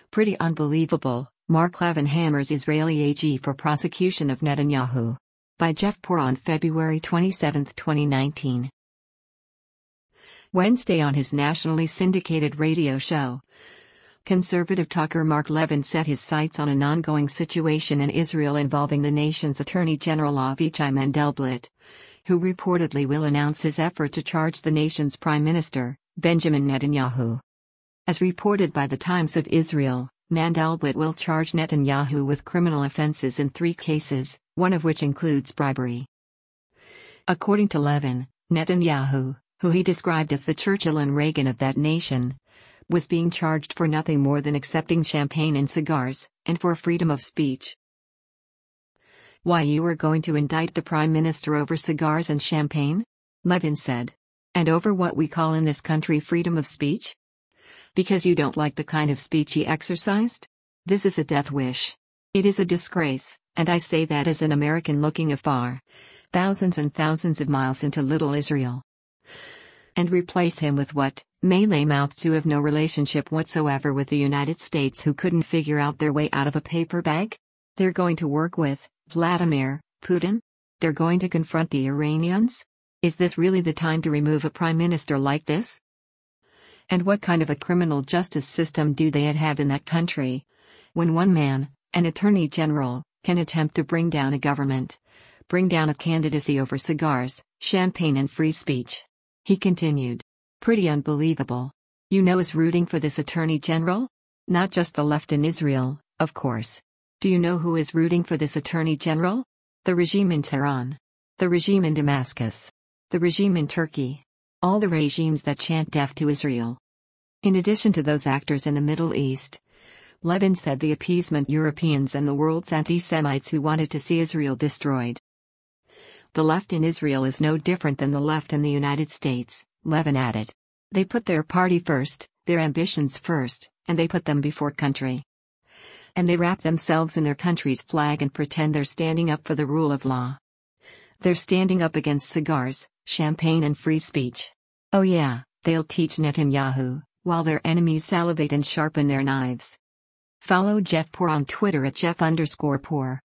Pretty unbelievable, Mark Levin hammers Israeli AG for prosecution of Netanyahu. By Jeff Poor on February 27, 2019. Wednesday on his nationally syndicated radio show, conservative talker Mark Levin set his sights on an ongoing situation in Israel involving the nation's Attorney General Avichai Mandelblit, who reportedly will announce his effort to charge the nation's Prime Minister, Benjamin Netanyahu. As reported by the Times of Israel, Mandelblit will charge Netanyahu with criminal offenses in 3 cases, one of which includes bribery. According to Levin, Netanyahu, who he described as the Churchill and Reagan of that nation, was being charged for nothing more than accepting champagne and cigars, and for freedom of speech. Why you are going to indict the Prime Minister over cigars and champagne? Levin said. And over what we call in this country freedom of speech? Because you don't like the kind of speech he exercised? This is a death wish. It is a disgrace, and I say that as an American looking afar, thousands and thousands of miles into little Israel. And replace him with what? Mealy mouths who have no relationship whatsoever with the United States, who couldn't figure out their way out of a paper bag? They're going to work with Vladimir Putin? They're going to confront the Iranians? Is this really the time to remove a prime minister like this? And what kind of a criminal justice system do they have in that country, when one man, an attorney general, can attempt to bring down a government, bring down a candidacy over cigars, champagne and free speech? He continued. Pretty unbelievable. You know who's rooting for this attorney general? Not just the left in Israel, of course. Do you know who is rooting for this attorney general? The regime in Tehran. The regime in Damascus. The regime in Turkey. All the regimes that chant death to Israel. In addition to those actors in the Middle East, Levin said the appeasement Europeans and the world's anti-Semites who wanted to see Israel destroyed. The left in Israel is no different than the left in the United States, Levin added. They put their party first, their ambitions first, and they put them before country. And they wrap themselves in their country's flag and pretend they're standing up for the rule of law. They're standing up against cigars, champagne and free speech. Oh yeah, they'll teach Netanyahu, while their enemies salivate and sharpen their knives. Follow Jeff Poor on Twitter at Jeff_Poor.